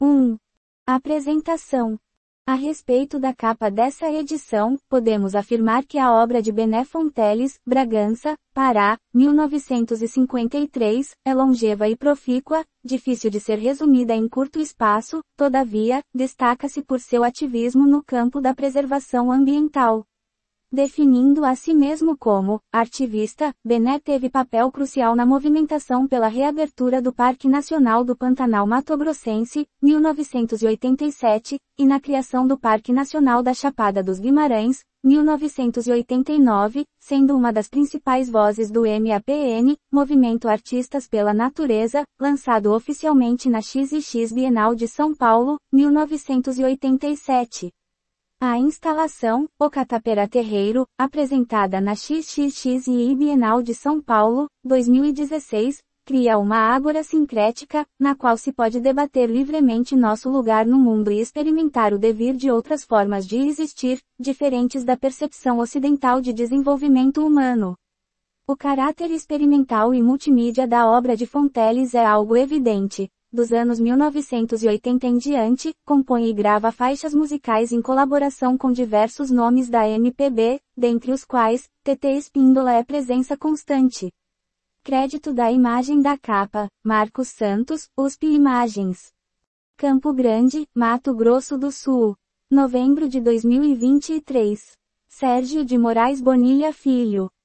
1. Apresentação. A respeito da capa dessa edição, podemos afirmar que a obra de Bené Fonteles, Bragança, Pará, 1953, é longeva e profícua, difícil de ser resumida em curto espaço, todavia, destaca-se por seu ativismo no campo da preservação ambiental. Definindo a si mesmo como ativista, Bené teve papel crucial na movimentação pela reabertura do Parque Nacional do Pantanal Mato-Grossense, 1987, e na criação do Parque Nacional da Chapada dos Guimarães, 1989, sendo uma das principais vozes do MAPN, Movimento Artistas pela Natureza, lançado oficialmente na XX Bienal de São Paulo, 1987. A instalação, O Catapera Terreiro, apresentada na XXXI Bienal de São Paulo, 2016, cria uma ágora sincrética, na qual se pode debater livremente nosso lugar no mundo e experimentar o devir de outras formas de existir, diferentes da percepção ocidental de desenvolvimento humano. O caráter experimental e multimídia da obra de Fonteles é algo evidente. Dos anos 1980 em diante, compõe e grava faixas musicais em colaboração com diversos nomes da MPB, dentre os quais, TT Espíndola é presença constante. Crédito da imagem da capa, Marcos Santos, USP Imagens. Campo Grande, Mato Grosso do Sul. Novembro de 2023. Sérgio de Moraes Bonilha Filho.